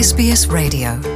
SBS Radio.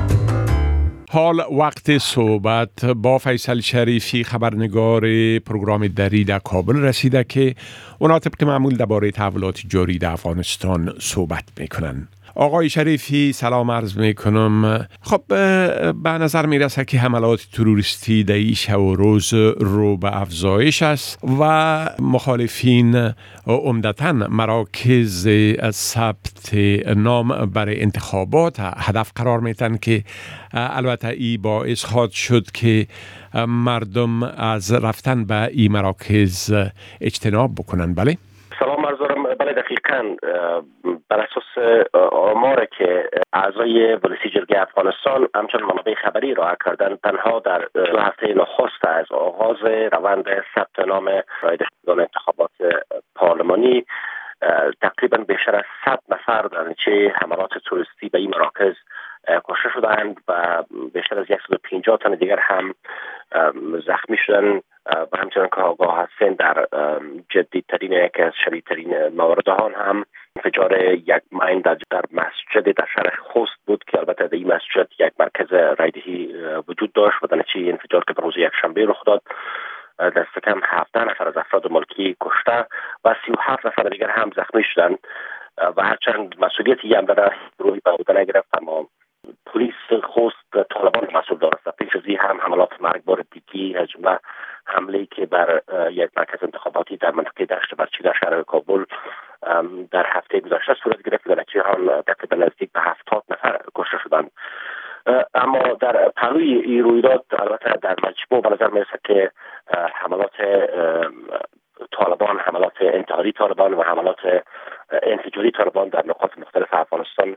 حال وقت صحبت با فیصل شریفی خبرنگار پروگرام دری در کابل رسیده که اونا طبق معمول درباره تحولات جاری در افغانستان صحبت میکنن. آقای شریفی سلام عرض میکنم. خب به نظر میرسه که حملات تروریستی در این شب و روز رو به افزایش است و مخالفین عمدتاً مراکز ثبت نام برای انتخابات هدف قرار میتن که البته ای باعث خواهد شد که مردم از رفتن به این مراکز اجتناب بکنن. بله؟ سلام عرض دارم. بله دقیقاً بر اساس آماری که اعضای ولسی جرگه افغانستان همچنان منابع خبری را کردن، تنها در 2 هفته نخست از آغاز روند ثبت نام رایده شدگان انتخابات پارلمانی تقریبا بیشتر از 100 نفر در نتیجه حملات توریستی به این مراکز کشته شدند و بیشتر از 150 تن دیگر هم زخمی شدند و همچنان که آگاه هستند در جدیدترین یکی از شدیدترین موارد آن هم انفجار یک مین در مسجد در شهر خوست بود که البته در این مسجد یک مرکز رایدهی وجود داشت و در نتیجه انفجار که به روز یکشنبه رخ داد دست کم 17 نفر از افراد ملکی کشته و 37 نفر دیگر هم زخمی شدند و هرچند مسئولیتی هم در روی به عهده نگرفت، اما پلیس خوست طالبان مسئول داشت. پیش از این هم حملات مرگبار دیگی از جمله حمله که بر یک مرکز انتخاباتی در منطقه دشت برچی در شهر کابل در هفته گذشته صورت گرفت و نتیجه آن تقریبا نزدیک به 70 نفر کشته شدند. اما در پلوی این رویداد البته در مجموع به نظر میرسد که حملات طالبان، حملات انتحاری طالبان و حملات انفجاری طالبان در نقاط مختلف افغانستان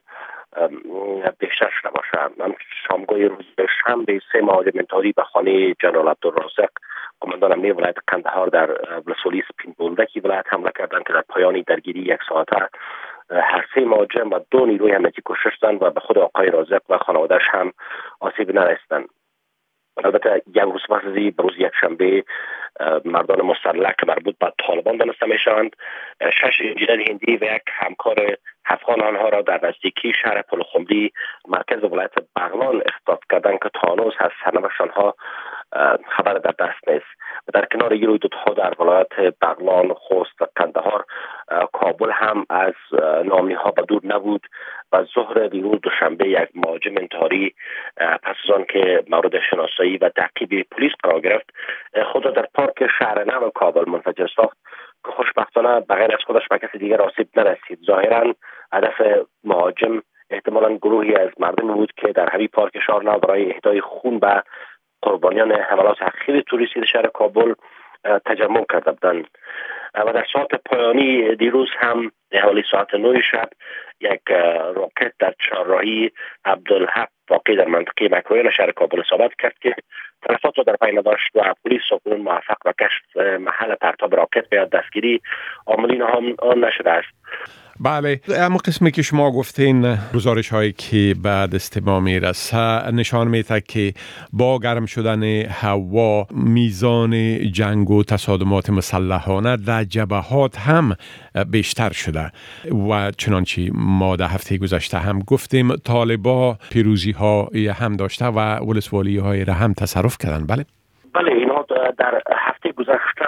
بیشتر شده باشه. من شامگاه روز شنبه 3 مهاجم انتحاری به خانه جنرال عبدالرازق قماندان امنیه ولایت قندهار در ولسوالی سپین بولدکی ولایت حمله کردند که در پایان درگیری 1 ساعته هر 3 مهاجم و 2 نیروی امنیتی کشته شدند و به خود آقای رازق و خانواده‌اش هم آسیب نرسیدند. البته یک روز پس از این به روز یکشنبه مردان مسلح که مربوط به طالبان دانسته میشوند 6 انجینر هندی و یک همکار افغان آنها را در نزدیکی شهر پلخمری مرکز ولایت بغلان اختطاف کردند که تا هنوز از سرنوشت آنها خبر در دست نیست. و در کنار این رویدادها در ولایت بغلان، خوست و قندهار کابل هم از نامی ها به دور نبود و ظهر دیروز دوشنبه یک مهاجم انتحاری پس از آن که مورد شناسایی و تعقیب پلیس قرار گرفت خود را در پارک شهر نو کابل منفجر ساخت که خوشبختانه بغیر از خودش به کسی دیگر آسیب نرسید. ظاهرا هدف مهاجم احتمالاً گروهی از مردم بود که در همین پارک شهر نو برای اهدای خون به قربانیان حملات اخیر توریستی در شهر کابل تجمع کرده بودند. و در ساعت پایانی دیروز هم حوالی ساعت 9 شب یک راکت در چهارراهی عبدالحق واقع در منطقه مکرویان شهر کابل اصابت کرد که تلفات را در پی نداشت و پلیس اکنون موفق به کشف محل پرتاب راکت و دستگیری عاملین آن نشده است. بله، اما قسمی که شما گفتین گزارش هایی که بعد استماع میرسه نشان میده که با گرم شدن هوا میزان جنگ و تصادمات مسلحانه در جبهات هم بیشتر شده و چنانچه ما در هفته گذشته هم گفتیم طالبا پیروزی ها هم داشته و ولسوالی های را هم تصرف کردن. بله اینا در هفته گذشته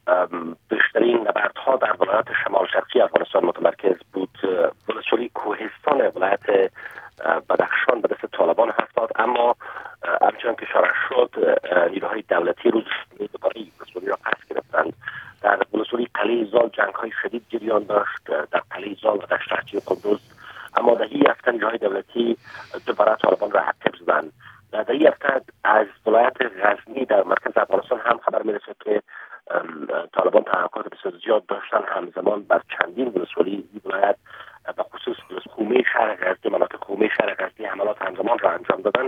بیشترین نبردها در ولایت شمال شرقی افغانستان متمرکز بود. ولسوالی کوهستان ولایت بدخشان به دست طالبان افتاد، اما همچنان که شرح شد نیروهای دولتی روز دوباره ولسوالی را پس گرفتند. در ولسوالی قلعه زال جنگ های شدید جریان داشت در قلعه زال و دشت ارچی قندوز، اما در این هفته نیروهای دولتی دوباره طالبان را حذف زدند. در این هفته از ولایت غزنی در مرکز افغانستان هم خبر میرسه که طالبان تحرکات بسیار زیاد داشتن همزمان بر چندین ولسوالی این ولایت به خصوص خومه شهر غزنی، مناطق خومه شهر غزنی حملات همزمان را انجام دادن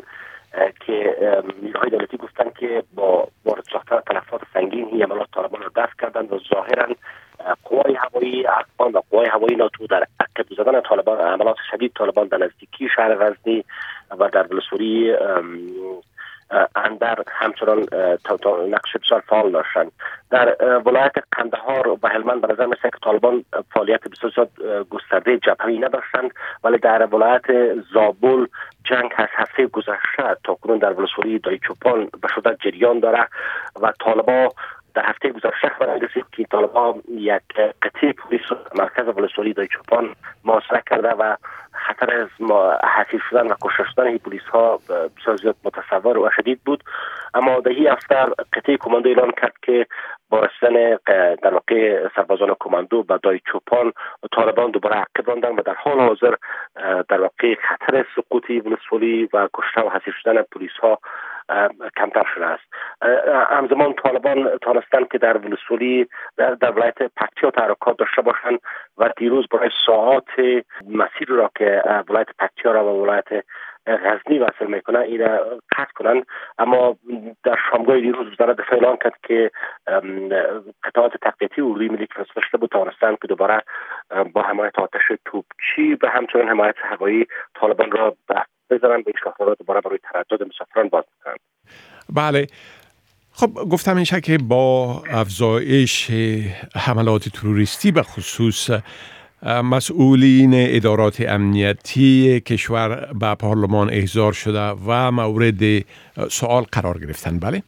که نیروهای دولتی گفتن که با وارد ساختن تلفات سنگین این حملات طالبان را دفع کردند و ظاهرا قوای هوایی افغان و قوای هوایی ناتو در عقب زدن طالبان حملات شدید طالبان در نزدیکی شهر غزنی و در ولسوالی اندر همچنان نقش بسیار فعال داشتند. در ولایت قندهار و هلمند به نظر می‌رسد که طالبان فعالیت بسیار گسترده جبهه‌ای نداشتند، ولی در ولایت زابل جنگ از هفته گذشته تا کنون در ولسوالی دایچوپان به شدت جریان داره و طالبان در هفته گذشته خبر رسید که طالبان یک قطعه پلیس مرکز ولسوالی دایچوپان محاصره کرده و خطر از حذف شدن و کشته شدن این پلیس ها بسیار زیاد متصور و شدید بود. اما در این هفته قطعه کماندو اعلان کرد که با رسیدن در واقع سربازان کماندو به دایچوپان طالبان دوباره عقب راندن و در حال حاضر در واقع خطر سقوط ولسوالی و کشته و حذف شدن پلیس ها کمتر شده است. همزمان طالبان تانستند که در ولسوالی در ولایت پکتیا تحرکات داشته باشند و دیروز برای ساعات مسیر را که ولایت پکتیا را و ولایت غزنی وصل میکنه این را قطع کنند. اما در شامگاه دیروز وزارت دفاع اعلان کرد که قطعات تقویتی اردوی ملی که فرستاده شده بود توانستند که دوباره با حمایت آتش توپچی و همچنین حمایت هوایی طالبان را بذارن به شاهزاده دوباره برای تردد مسافران باز کنند. بله، خب گفتم این که با افزایش حملات تروریستی به خصوص مسئولین ادارات امنیتی کشور به پارلمان احضار شده و مورد سوال قرار گرفتن. بله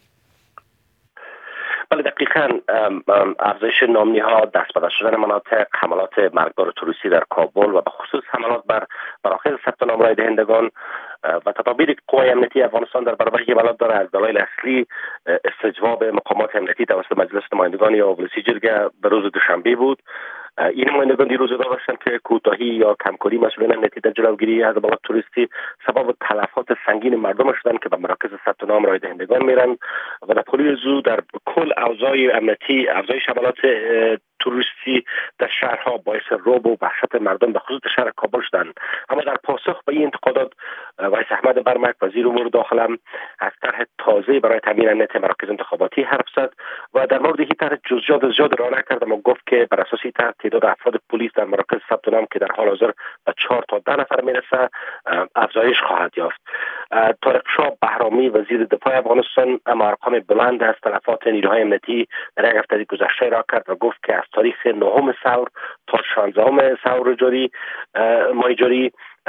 دقیقاً افزایش نامنی ها، دست به دست شدن مناطق، حملات مرگبار تروریستی در کابل و به خصوص حملات بر مراکز ثبت نام رای دهندگان و تدابیر قوای امنیتی افغانستان در برابر این حملات داره از دلایل اصلی استجواب مقامات امنیتی توسط مجلس نمایندگان یا ولسی جرگه به روز دوشنبه بود. این نمایندگان دیروز ادعا داشتند که کوتاهی یا کمکاری مسئولین امنیتی در جلوگیری از حملات تروریستی سبب تلفات سنگین مردم شدند که به مراکز ثبت نام رای دهندگان میرن و در پلی زو در کل اوضاع امنیتی افزایش حملات تروریستی در شهرها باعث رعب و وحشت مردم به خصوص شهر کابل شدند. اما در پاسخ به این انتقادات وزیر احمد برمک وزیر امور داخله از طرح تازه برای تامین امنیت مراکز انتخاباتی حرف زد و در مورد این طرح جزئیات زیاد ارائه نکرد، اما گفت که بر اساس این طرح تعداد افراد پلیس در مراکز ثبت نام که در حال حاضر به 4 تا 10 نفر میرسه افزایش خواهد یافت. طارق شاه بهرامی وزیر دفاع افغانستان اما ارقام بلند از تلفات نیروهای امنیتی در یک هفته گذشته را کرد و گفت که از تاریخ 9 ثور تا 16 ثور جاری ماه جاری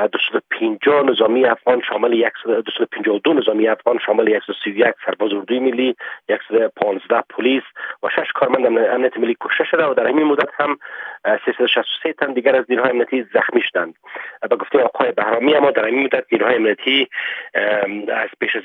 250 نظامی افغان شامل 252 نظامی افغان شامل 131 سرباز اردوی ملی، 115 پلیس و 6 کارمند امنیت ملی کشته شده و در همین مدت هم 363 تن دیگر از نیروهای امنیتی زخمی شدند. به گفته آقای بهرامی اما در همین مدت نیروهای امنیتی از بیش از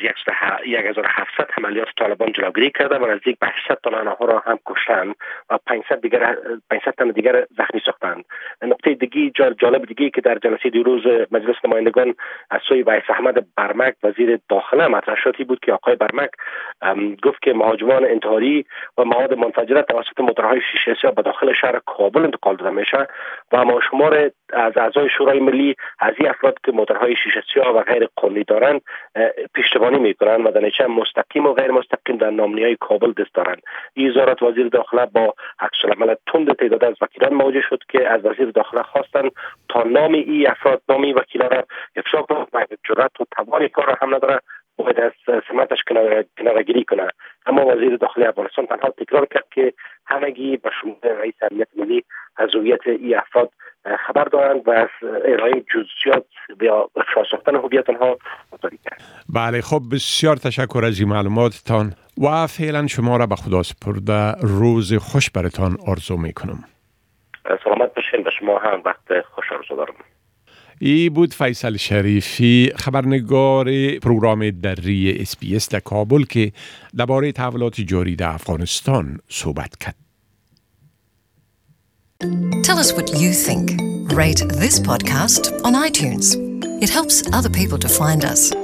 1700 عملیات طالبان جلوگیری کرده و نزدیک به 800 تا آنها را هم کشتند و 500 تن دیگر زخمی ساختند. نکته دیگه جالب دیگه که در جلسه دیروز مجلس نمایندگان از سوی وزیر احمد برمک وزیر داخله مطرح شد بود که آقای برمک گفت که مهاجمان انتحاری و مواد منفجره توسط موتورهای شیشه سیاه به داخل شهر کابل انتقال داده میشه و ما شمار از اعضای شورای ملی از این افراد که موتورهای شیشه سیاه و غیر قانونی دارند پشتیبانی میکنند و در نتیجه مستقیم و غیر مستقیم در نامنی‌های کابل دست دارند. این وزارت وزیر داخله با عکس‌العمل تند تعداد از وکیلان مواجه شد که از وزیر داخله خواستند تا نام این افراد نامی وکیلا را افشا کنه و جرأت و توان کار را هم نداره باید از سمتش کناره‌گیری کنه. اما وزیر داخلی افغانستان تنها تکرار کرد که همگی به شمول رئیس امنیت ملی از هویت این افراد خبر دارند و از ارائه جزئیات یا افشا ساختن هویت آنها مطالعه کرد. بله، خب بسیار تشکر از این معلوماتتان و فعلا شما را به خدا سپرده. روز خوش براتان آرزو میکنم. سلامت باشین. به شما هم وقت خوش آرزو دارم. ای بود فیصل شریفی، خبرنگار پروگرام دری SBS در کابل که درباره تحولات جاری در افغانستان صحبت کرد. Tell us what you think. Rate this podcast on iTunes. It helps other people to find us.